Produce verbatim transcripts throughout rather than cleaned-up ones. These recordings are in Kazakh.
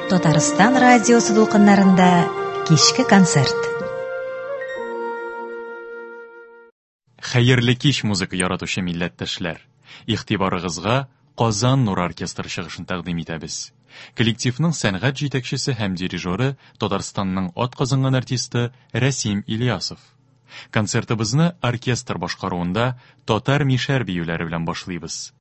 Татарстан радиосы дулкыннарында кичке концерт. Хәерле кич музыка яратучы милләттәшләр. Игътибарыгызга Казан Нур оркестры чыгышын тәкъдим итәбез. Коллективның сәнгать җитәкчесе һәм дирижеры Татарстанның атказанган артисты Рәсим Ильясов. Концертыбызны оркестр башкаруында татар мишәр биюләре белән башлыйбыз.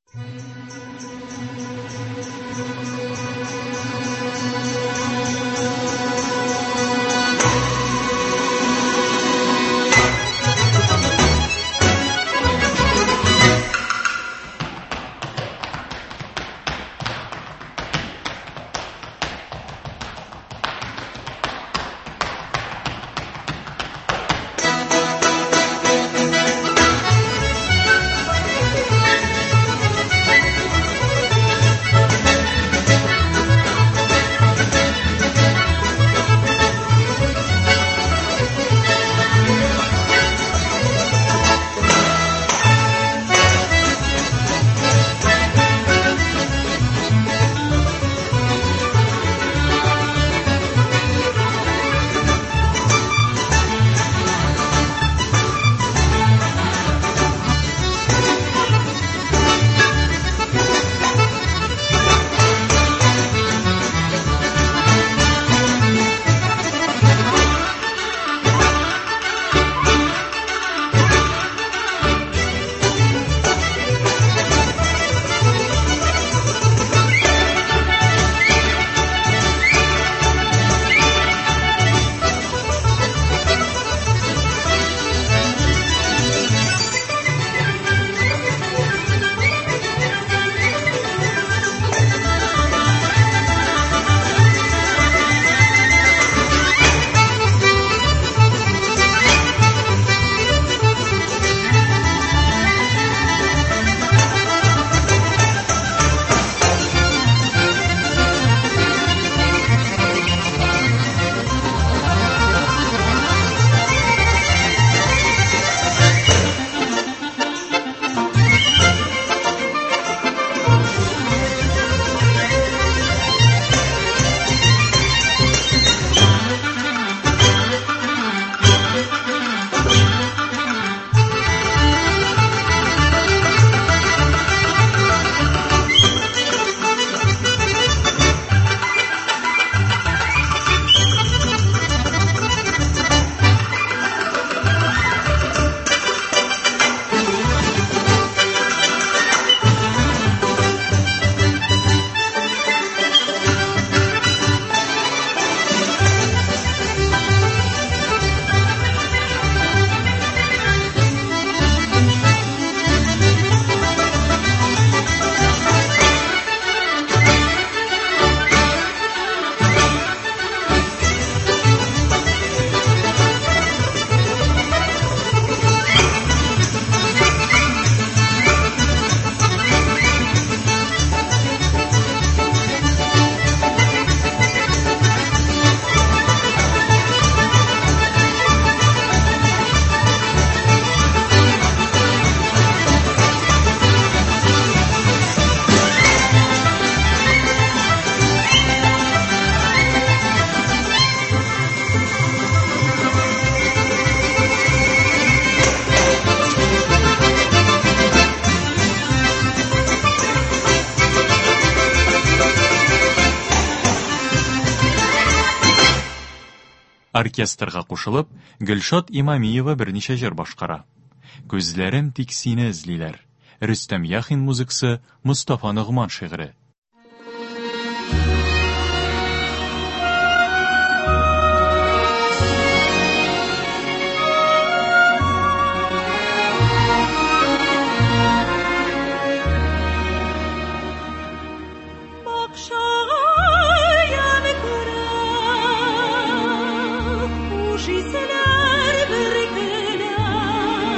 Оркестрга кушылып, Гөлшат Имамиева берничә җыр башкара. Күзләрем тик сине эзлиләр. Рөстәм Яхин музыкасы, Мустафа Нугман шигыре.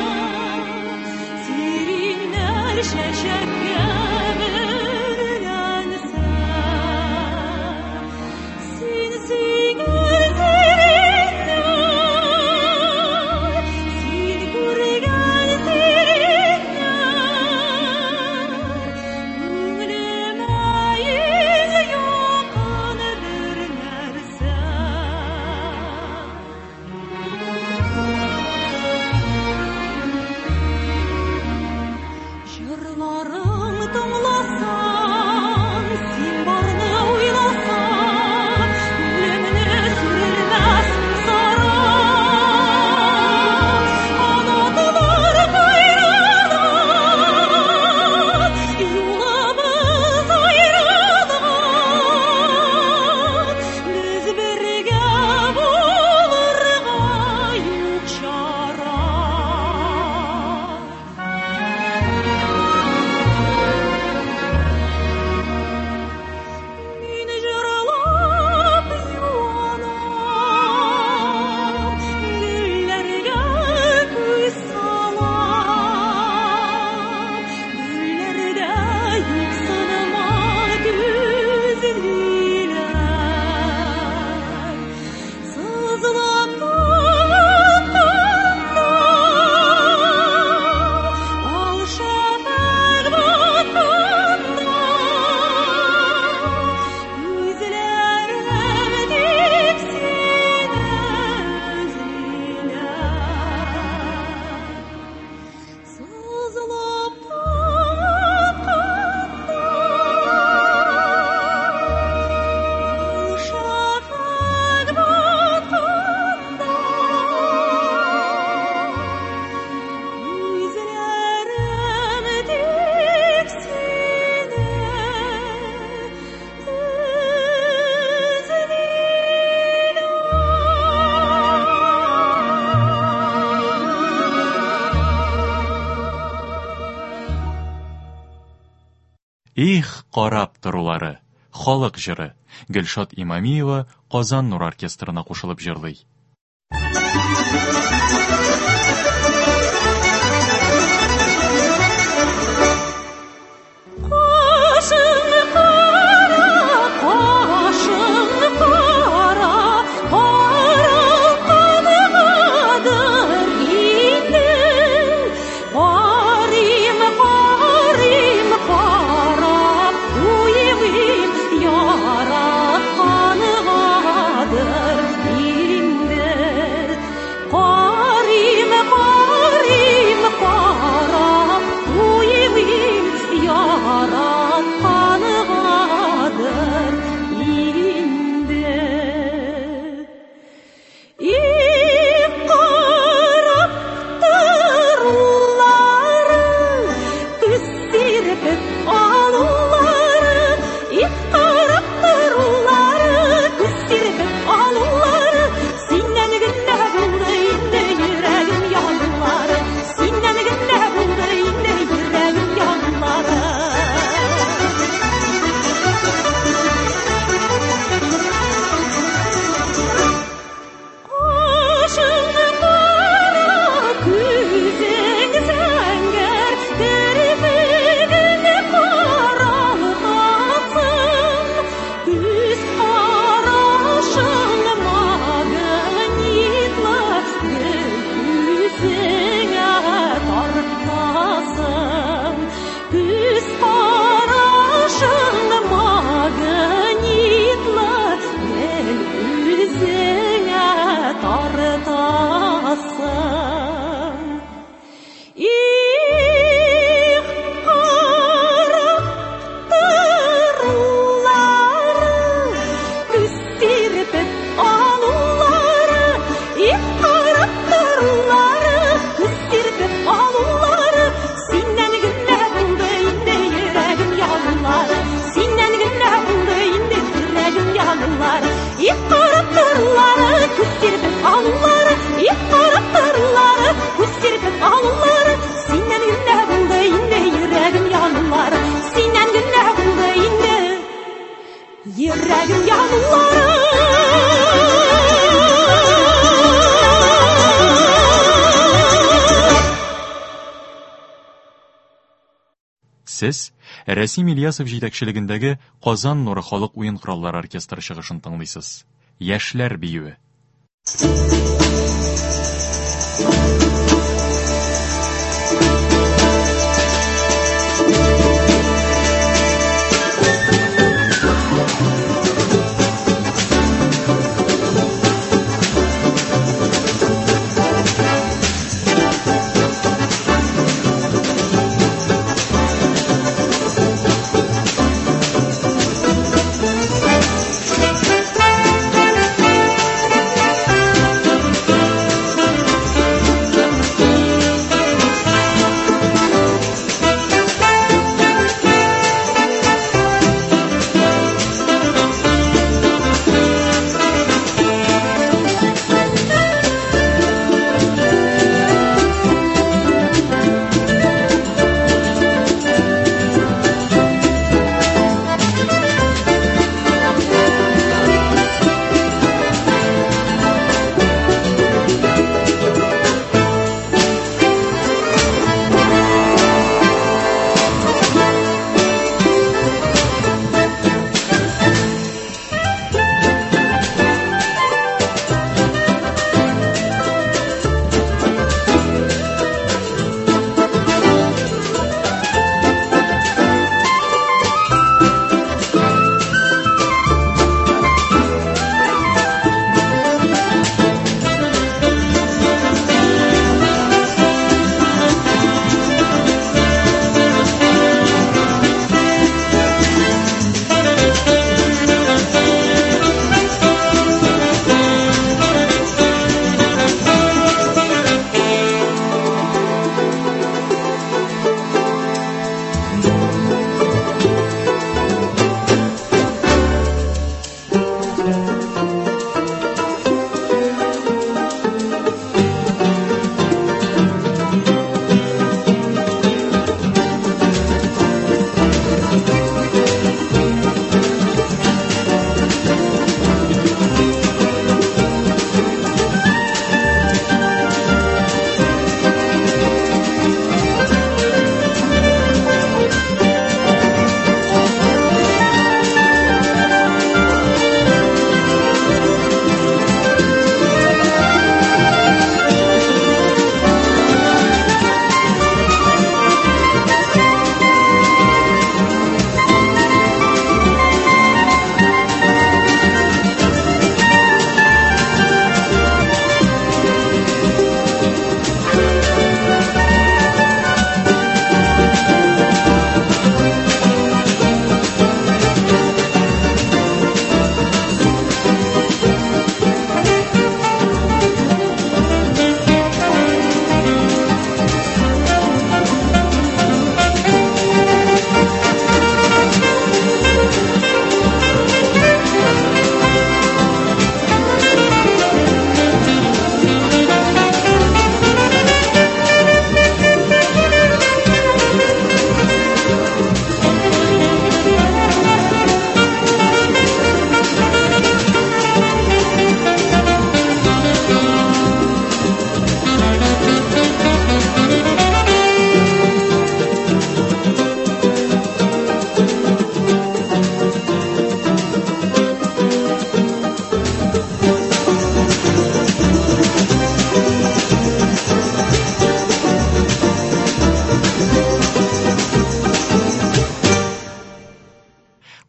Şeşek yemirler «Карап торулары», «Халык җыры». Гөлшат Имамиева Казан Нур оркестрына кушылып җырлый. Сез Рәсим Ильясов җитәкчелегендәге Казан Нуры халык уен кораллары оркестры чыгышын тыңлыйсыз. Яшьләр биюе.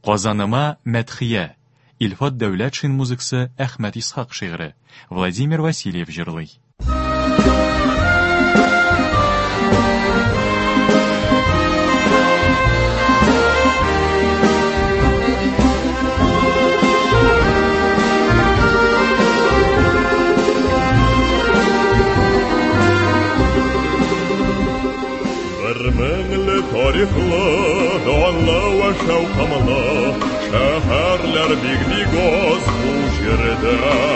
Казаныма мәдхия. Илфат Дәүләтшин музыкасы, Әхмәт Исхак шигыре. Владимир Васильев җырлый. Меңле тарихлы, данлы ва шәүкамлы шәһәрләр бик-бик аз бу җирдә.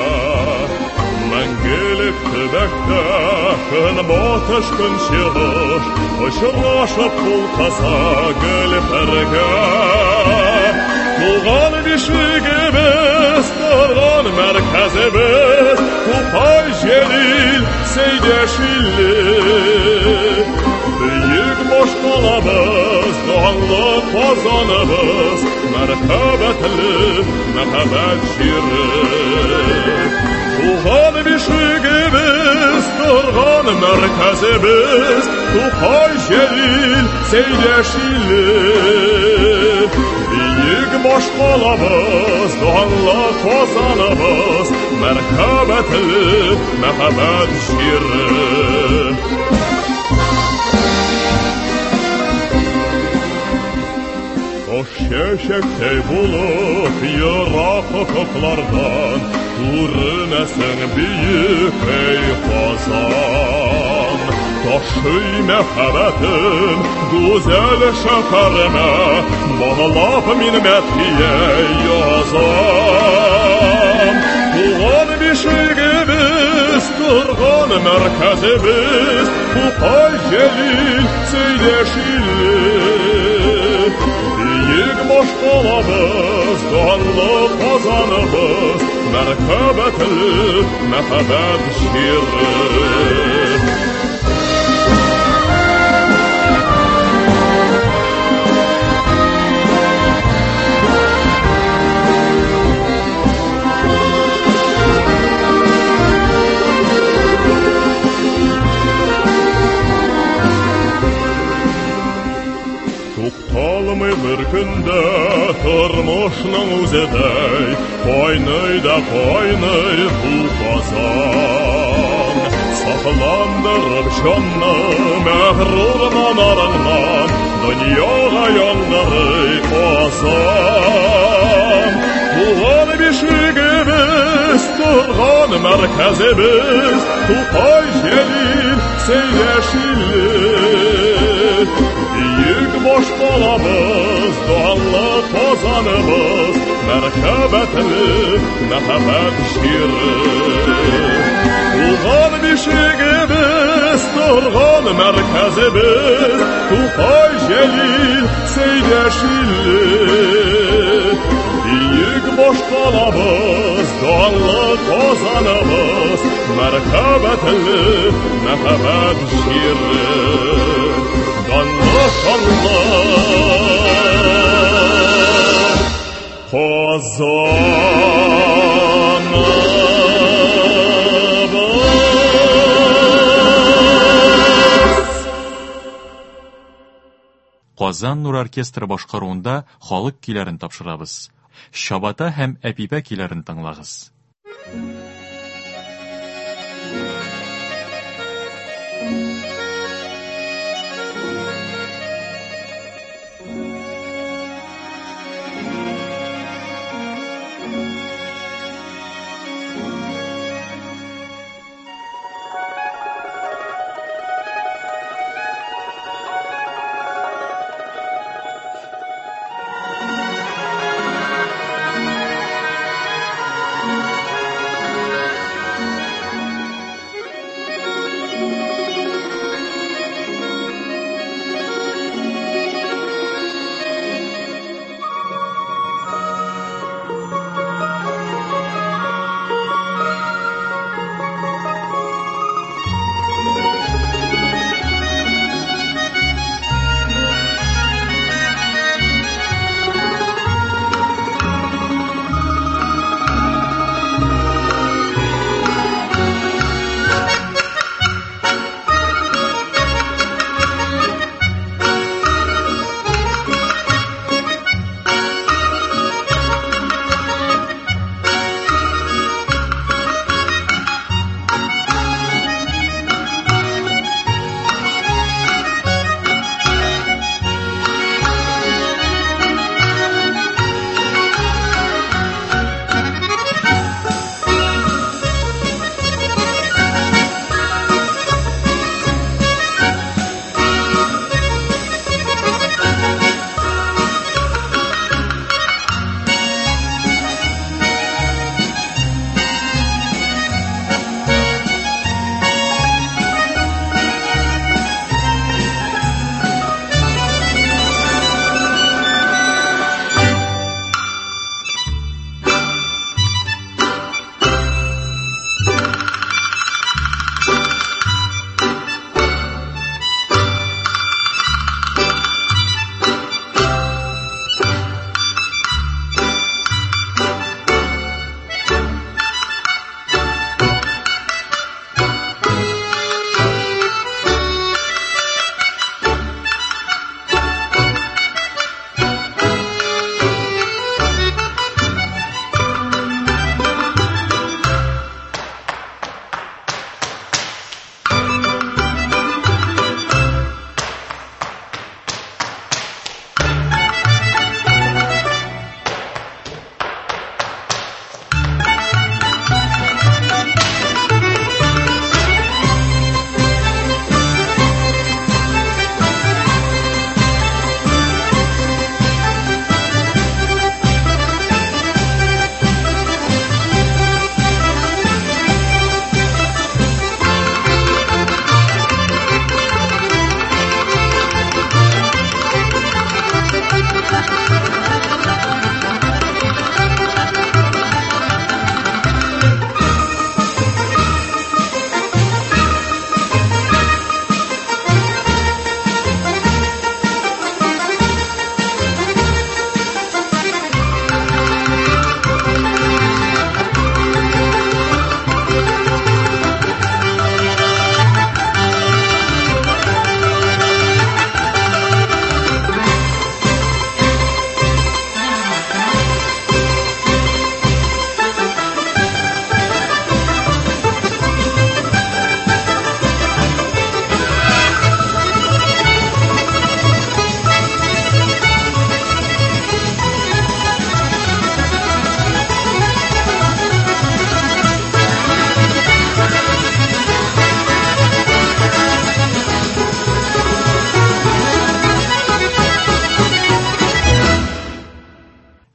Мәңгелек төбәктә көнбатыш көнчыгыш очрашып булкаса гөлфәргә. Туган бишегебез, торган мәркәзебез, Тукай җәлил Сәйдәшилле. Büyük boş kalabız, doğanlı Kazanımız, merhabetli, mehabet şiiri. Tuğan bişigimiz, durgan merkezimiz, Tukay Celil, Seydeşilli. Büyük boş kalabız, doğanlı Kazanımız, merhabetli, mehabet şiiri. Hoş şevşektey bulup yırak hukuklardan Görünesin büyük ey Kazan. Taşıy mehabetin güzel şekerime Bağlap minmetiye yazan. Tuğan bişigimiz, durgan merkezimiz Tukay Celil Seydeşilli. Büyük boş kalabız, doğanlı Kazanımız, merhabetli, mehabet şiiri. Tuqtalmay bir kunda turmushning o'ziday Qo'ynayda qo'ynay bu Qozon. Saqlandirib shonni mag'rur manaringdan Dunyoga yondiray Qozon. Tuğan bishigimiz, turgan markazimiz Tuqay Celil Seydeşilli. Büyük boş kalabız, doğanlı Kazanımız, merhabetli, mehabet şiiri. Tuğan bişigimiz, durgan merkezimiz, Tukay Celil Seydeşilli. Büyük boş kalabız, doğanlı Kazanımız, merhabetli, mehabet şiiri. Danlı kanlı Казаныбыз. Казан Нур оркестры башкаруында халык көйләрен тапшырабыз. Шабата һәм Әпипә көйләрен тыңлагыз.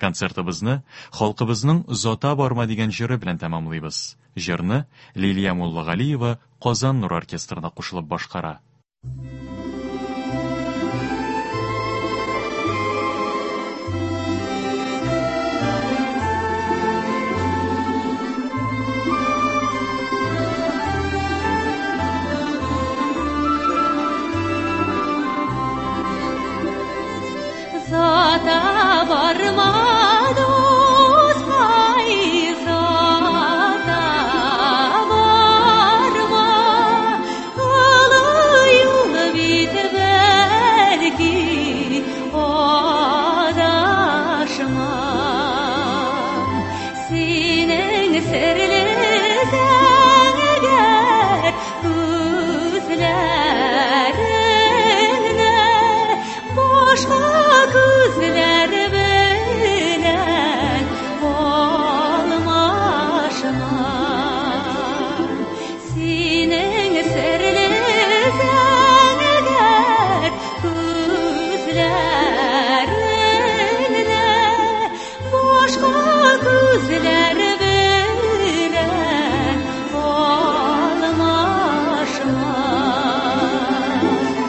Концертыбызны халкыбызның «Зота барма» дигән җыры белән тәмамлыйбыз. Җырны Лилия Муллагалиева Казан Нур оркестрына кушылып башкара. Zata varma dost hay zata varma alayım bit belki adaşma senin serlesen eğer gözlerine başka gözler bilen olmaşmam senin serlesen eğer gözlerine başka gözler bilen olmaşmam.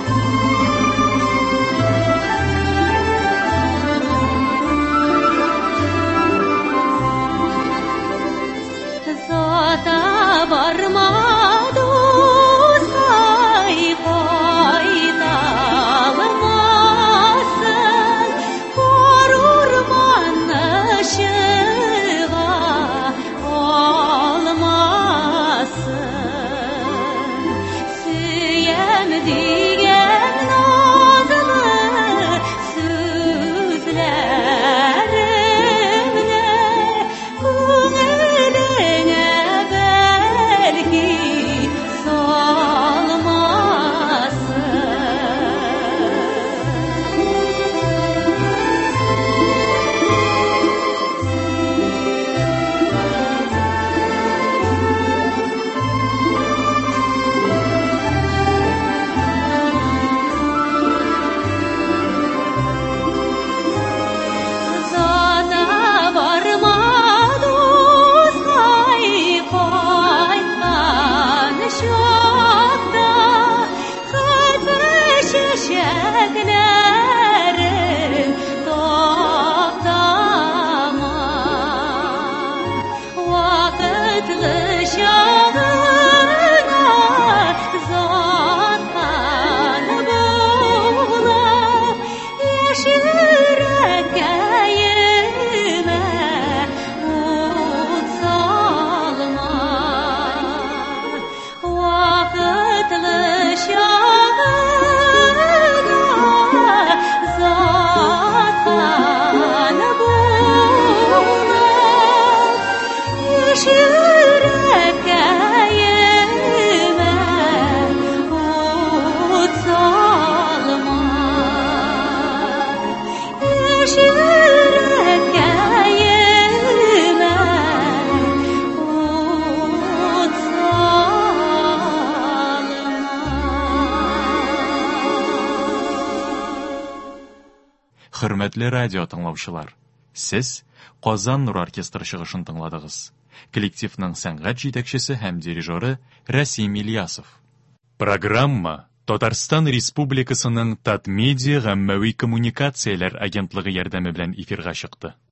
Zata varma dost hay faydalanmasın korurman ışığa olmasın süyem diyen nazlı sözlerimle Gönlüne belki Zata varma dost hay faydalanışakta Kalbe şişeklerin toplama Vakıtlı şahına zattan bulan Yaşırek kayıma umut salma Vakıtlı şahına zattan bulan Yaşırek kayıma umut salma Yaşırek kayıma umut salma. Хөрмәтле радио тыңлаучылар, сез Казан Нур оркестры чыгышын тыңладыгыз. Коллективның сәнгать җитәкчесе һәм дирижеры Расим Ильясов. Программа Татарстан Республикасының Татмедиа гаммәви коммуникацияләр агентлыгы ярдәме белән эфирга чыкты.